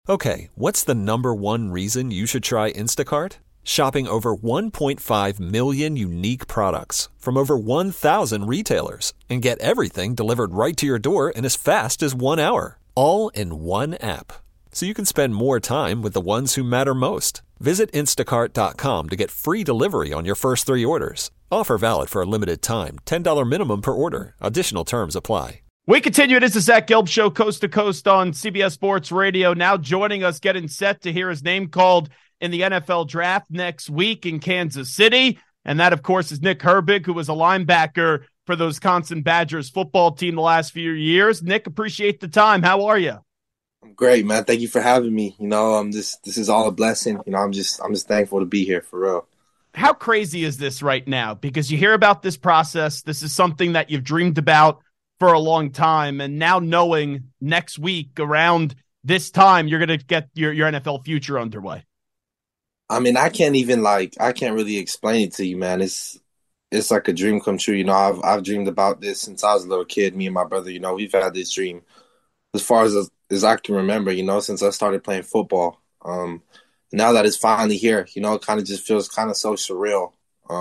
Okay, what's the number one reason you should try Instacart? Shopping over 1.5 million unique products from over 1,000 retailers and get everything delivered right to your door in as fast as 1 hour, all in one app. So you can spend more time with the ones who matter most. Visit instacart.com to get free delivery on your first 3 orders. Offer valid for a limited time. $10 minimum per order. Additional terms apply. We continue. It is the Zach Gelb Show, coast to coast on CBS Sports Radio. Now joining us, getting set to hear his name called in the NFL draft next week in Kansas City. And that, of course, is Nick Herbig, who was a linebacker for the Wisconsin Badgers football team the last few years. Nick, appreciate the time. How are you? I'm great, man. Thank you for having me. This is all a blessing. I'm just thankful to be here for real. How crazy is this right now? Because you hear about this process. This is something that you've dreamed about for a long time, and now knowing next week around this time you're going to get your NFL future underway. I mean, I can't really explain it to you, man. It's like a dream come true. I've dreamed about this since I was a little kid. Me and my brother, we've had this dream as far as I can remember, since I started playing football. Now that it's finally here, it kind of just feels kind of so surreal.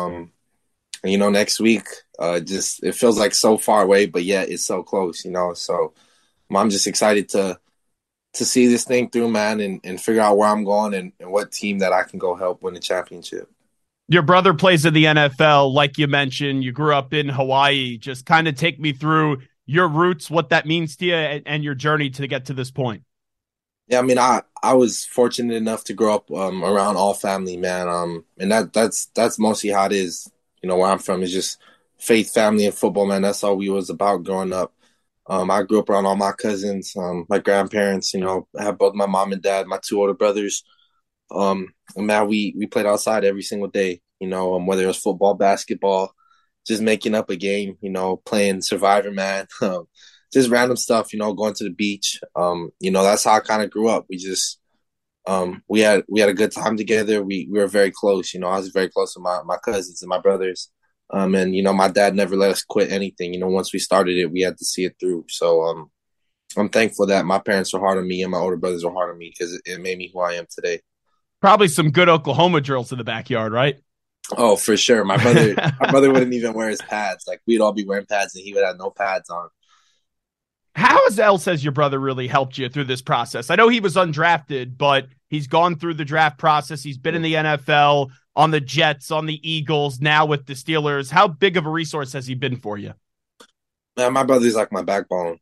Next week, it feels like so far away, but yet it's so close, So I'm just excited to see this thing through, man, and figure out where I'm going and what team that I can go help win the championship. Your brother plays in the NFL, like you mentioned. You grew up in Hawaii. Just kind of take me through your roots, what that means to you, and your journey to get to this point. Yeah, I mean, I was fortunate enough to grow up around all family, man. And that's mostly how it is. Where I'm from is just faith, family, and football, man. That's all we was about growing up. I grew up around all my cousins, my grandparents, I have both my mom and dad, my 2 older brothers. And man, we played outside every single day, whether it was football, basketball, just making up a game, playing Survivor, man. Just random stuff, going to the beach. That's how I kind of grew up. We just we had a good time together. We were very close. I was very close with my cousins and my brothers. And my dad never let us quit anything. Once we started it, we had to see it through. So I'm thankful that my parents were hard on me and my older brothers were hard on me because it made me who I am today. Probably some good Oklahoma drills in the backyard, right? Oh, for sure. My brother wouldn't even wear his pads. Like, we'd all be wearing pads and he would have no pads on. How has your brother really helped you through this process? I know he was undrafted, but he's gone through the draft process. He's been in the NFL, on the Jets, on the Eagles, now with the Steelers. How big of a resource has he been for you? Man, my brother's like my backbone.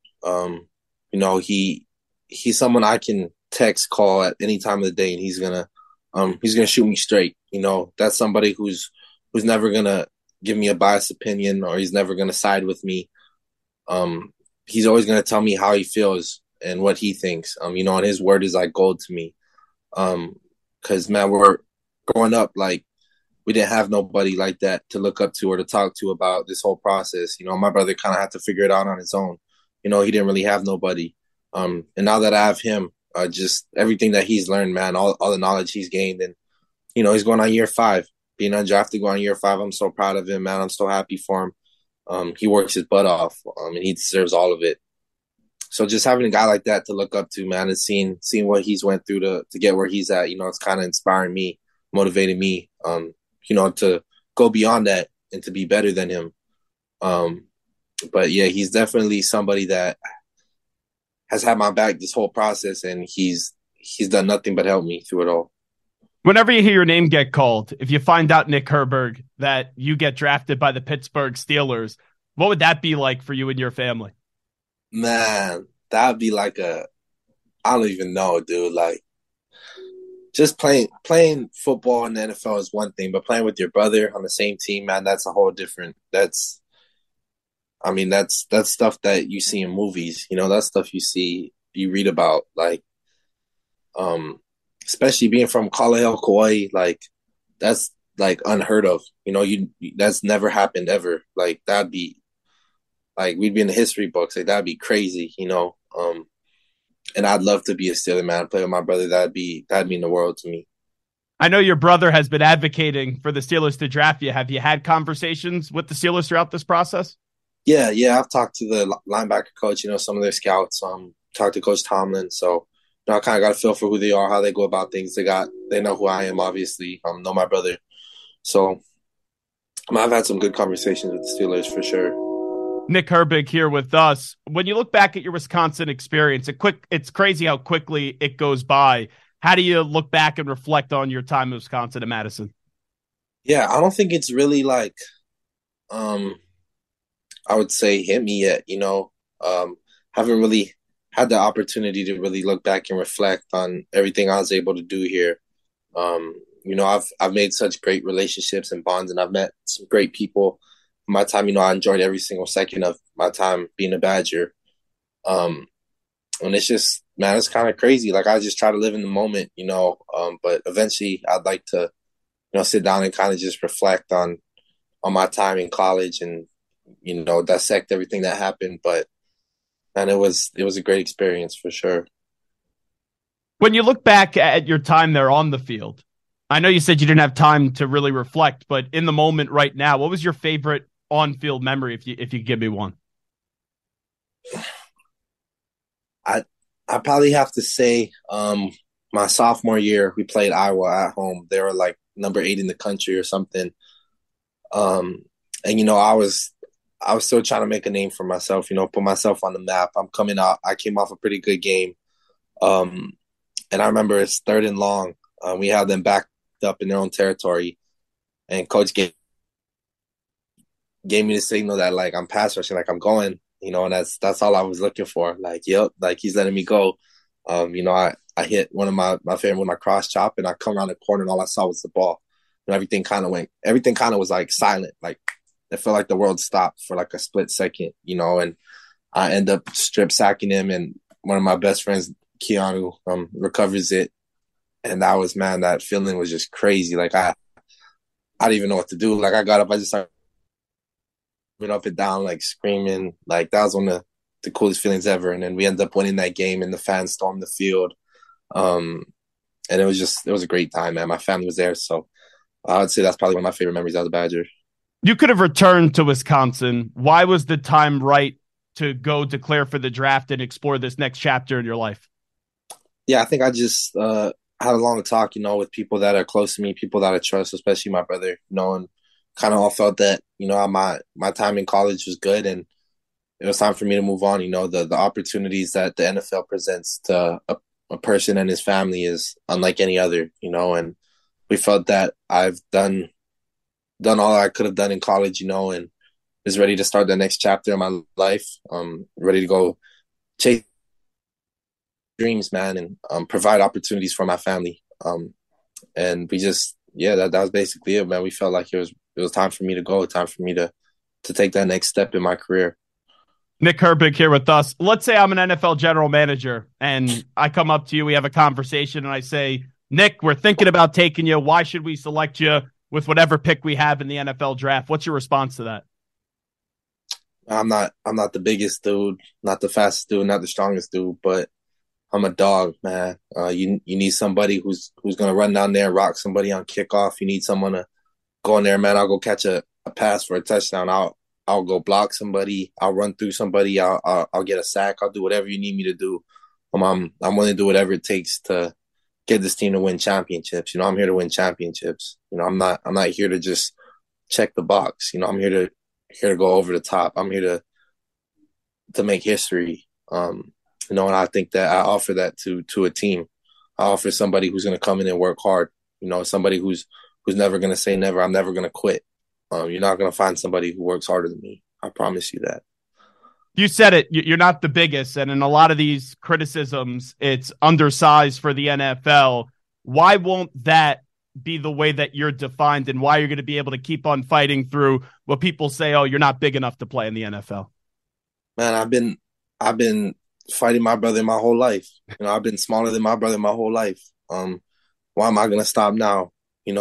He's someone I can text, call at any time of the day, and he's gonna shoot me straight. That's somebody who's never gonna give me a biased opinion, or he's never gonna side with me. He's always going to tell me how he feels and what he thinks. And his word is like gold to me. Cause man, we're growing up, like, we didn't have nobody like that to look up to or to talk to about this whole process. My brother kind of had to figure it out on his own. He didn't really have nobody. And now that I have him, just everything that he's learned, man, all the knowledge he's gained, and, he's going on year 5, being undrafted, going on year 5. I'm so proud of him, man. I'm so happy for him. He works his butt off, and he deserves all of it. So just having a guy like that to look up to, man, and seeing what he's went through to get where he's at, it's kind of inspiring me, motivating me, to go beyond that and to be better than him. But yeah, he's definitely somebody that has had my back this whole process, and he's done nothing but help me through it all. Whenever you hear your name get called, if you find out, Nick Herbig, that you get drafted by the Pittsburgh Steelers, what would that be like for you and your family? Man, that would be like I don't even know, dude. Like, just playing football in the NFL is one thing, but playing with your brother on the same team, man, that's a whole different. That's stuff that you see in movies. That's stuff you read about, like, especially being from Kalaheo, Kauai, like, that's like unheard of. That's never happened ever. Like, that'd be like, we'd be in the history books. Like, that'd be crazy, and I'd love to be a Steeler, man. Play with my brother. That'd mean the world to me. I know your brother has been advocating for the Steelers to draft you. Have you had conversations with the Steelers throughout this process? Yeah. I've talked to the linebacker coach, some of their scouts, talked to Coach Tomlin. So I kind of got a feel for who they are, how they go about things. They know who I am, obviously. Know my brother. So I've had some good conversations with the Steelers for sure. Nick Herbig here with us. When you look back at your Wisconsin experience, it's crazy how quickly it goes by. How do you look back and reflect on your time in Wisconsin and Madison? Yeah, I don't think it's really like, I would say hit me yet, haven't really had the opportunity to really look back and reflect on everything I was able to do here. I've made such great relationships and bonds, and I've met some great people. My time, I enjoyed every single second of my time being a Badger. And it's just, man, it's kind of crazy. Like, I just try to live in the moment, but eventually I'd like to, sit down and kind of just reflect on my time in college and, dissect everything that happened. But, man, it was a great experience for sure. When you look back at your time there on the field, I know you said you didn't have time to really reflect, but in the moment right now, what was your favorite on-field memory, if you give me one? I probably have to say my sophomore year, we played Iowa at home. They were like number 8 in the country or something. And I was still trying to make a name for myself, put myself on the map. I'm coming out. I came off a pretty good game. And I remember it's 3rd and long. We had them backed up in their own territory, and coach gave me the signal that, like, I'm pass rushing, like I'm going, and that's all I was looking for. Like, yep, like he's letting me go. I hit one of my favorite with my cross chop, and I come around the corner, and all I saw was the ball. And everything kind of was like silent. Like, it felt like the world stopped for like a split second, and I end up strip sacking him, and one of my best friends, Keanu, recovers it. And that feeling was just crazy. Like, I didn't even know what to do. Like, I got up, I just started up and down, like screaming. Like, that was one of the coolest feelings ever. And then we ended up winning that game, and the fans stormed the field. And it was a great time, man. My family was there. So I would say that's probably one of my favorite memories as a Badger. You could have returned to Wisconsin. Why was the time right to go declare for the draft and explore this next chapter in your life? Yeah, I think I just had a long talk, with people that are close to me, people that I trust, especially my brother, and kind of all felt that, my time in college was good, and it was time for me to move on. The opportunities that the NFL presents to a person and his family is unlike any other, and we felt that I've done all I could have done in college, and is ready to start the next chapter of my life. Ready to go chase dreams, man, and provide opportunities for my family. And we just, that was basically it, man. We felt like it was time for me to go, time for me to take that next step in my career. Nick Herbig here with us. Let's say I'm an NFL general manager and I come up to you, we have a conversation, and I say, Nick, we're thinking about taking you. Why should we select you with whatever pick we have in the NFL draft? What's your response to that? I'm not the biggest dude, not the fastest dude, not the strongest dude, but I'm a dog, man. You need somebody who's gonna run down there and rock somebody on kickoff. You need someone to go in there, man. I'll go catch a pass for a touchdown. I'll go block somebody. I'll run through somebody. I'll get a sack. I'll do whatever you need me to do. I'm willing to do whatever it takes to get this team to win championships. I'm here to win championships. I'm not here to just check the box. I'm here to go over the top. I'm here to make history. And I think that I offer that to a team. I offer somebody who's going to come in and work hard. Somebody who's never going to say never. I'm never going to quit. You're not going to find somebody who works harder than me. I promise you that. You said it. You're not the biggest. And in a lot of these criticisms, it's undersized for the NFL. Why won't that be the way that you're defined, and why you're going to be able to keep on fighting through what people say, oh, you're not big enough to play in the NFL? Man, I've been fighting my brother my whole life. I've been smaller than my brother my whole life. Why am I going to stop now?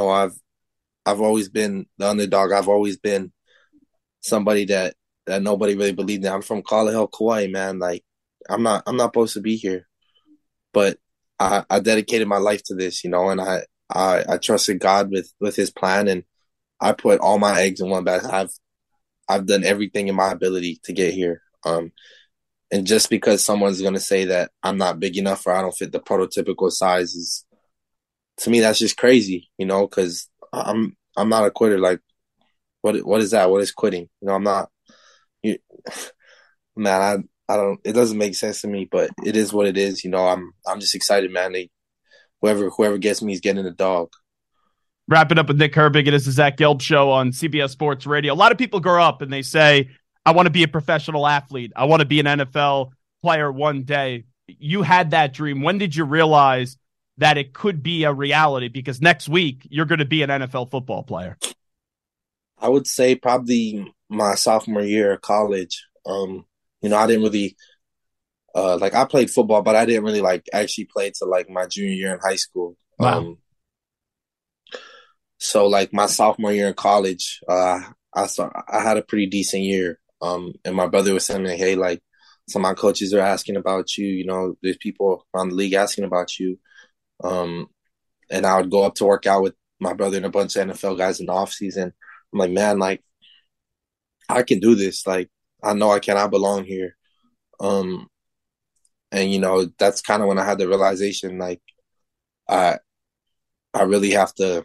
I've always been the underdog. I've always been somebody that nobody really believed in. I'm from Kalahel, Kauai, man. Like, I'm not supposed to be here, but I dedicated my life to this, and I trusted God with his plan, and I put all my eggs in one basket. I've done everything in my ability to get here. And just because someone's going to say that I'm not big enough or I don't fit the prototypical size is, to me, that's just crazy, because I'm not a quitter. Like, what is that? What is quitting? I'm not. You, man, I don't. It doesn't make sense to me, but it is what it is. I'm just excited, man. Whoever gets me is getting the dog. Wrap it up with Nick Herbig. It is the Zach Gelb Show on CBS Sports Radio. A lot of people grow up and they say, I want to be a professional athlete. I want to be an NFL player one day. You had that dream. When did you realize that it could be a reality? Because next week, you're going to be an NFL football player. I would say probably my sophomore year of college. I didn't really I played football, but I didn't really actually play till my junior year in high school. Wow. So my sophomore year in college, I had a pretty decent year. And my brother was telling me, hey, some of my coaches are asking about you. There's people around the league asking about you. And I would go up to work out with my brother and a bunch of NFL guys in the off season. I'm like, man, I can do this. I know I can. I belong here. And that's kind of when I had the realization, I really have to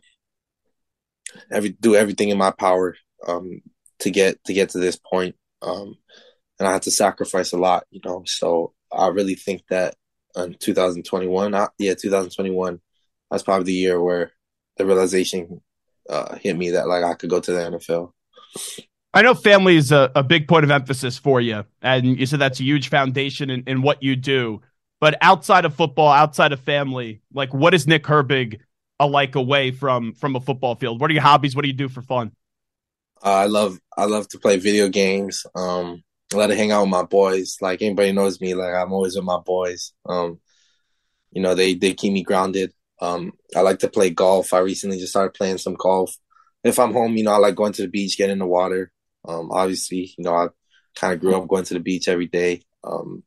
do everything in my power to get to this point. And I had to sacrifice a lot, So I really think that in 2021, 2021, that's probably the year where the realization hit me that I could go to the NFL. I know family is a big point of emphasis for you, and you said that's a huge foundation in what you do. But outside of football, outside of family, what is Nick Herbig away from a football field? What are your hobbies? What do you do for fun? I love to play video games. I love to hang out with my boys. Anybody knows me, I'm always with my boys. They keep me grounded. I like to play golf. I recently just started playing some golf. If I'm home, I like going to the beach, getting in the water. Obviously, I kind of grew up going to the beach every day. Or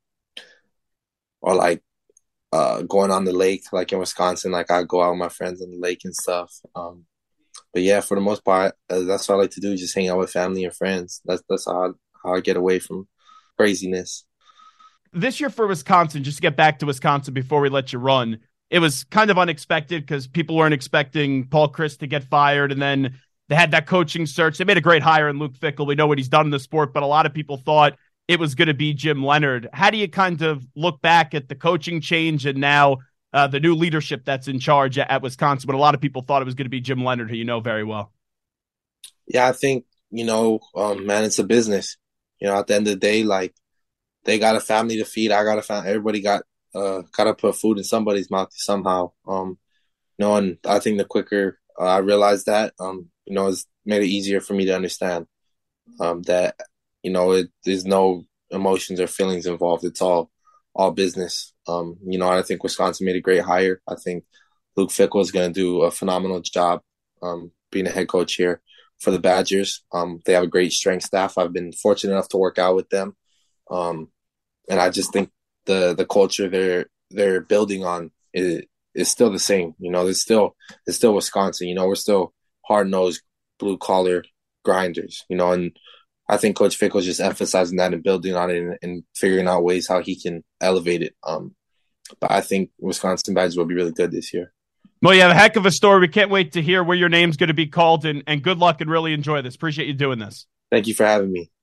going on the lake, in Wisconsin, I go out with my friends on the lake and stuff. But yeah, for the most part, that's what I like to do, just hang out with family and friends. That's how I get away from craziness. This year for Wisconsin, just to get back to Wisconsin before we let you run, it was kind of unexpected because people weren't expecting Paul Chryst to get fired, and then they had that coaching search. They made a great hire in Luke Fickell. We know what he's done in the sport, but a lot of people thought it was going to be Jim Leonhard. How do you kind of look back at the coaching change and now the new leadership that's in charge at Wisconsin? But a lot of people thought it was going to be Jim Leonhard, who you know very well. Yeah, I think, man, it's a business. At the end of the day, they got a family to feed. I got a family. Everybody got to put food in somebody's mouth somehow. And I think the quicker I realized that, it's made it easier for me to understand that, there's no emotions or feelings involved. It's all business. I think Wisconsin made a great hire. I think Luke Fickell is going to do a phenomenal job being a head coach here for the Badgers. They have a great strength staff. I've been fortunate enough to work out with them. And I just think the culture they're building on is still the same. It's still Wisconsin. We're still hard-nosed, blue-collar grinders, and I think Coach Fickell is just emphasizing that and building on it and figuring out ways how he can elevate it. But I think Wisconsin Badgers will be really good this year. Well, you have a heck of a story. We can't wait to hear where your name's going to be called, and good luck and really enjoy this. Appreciate you doing this. Thank you for having me.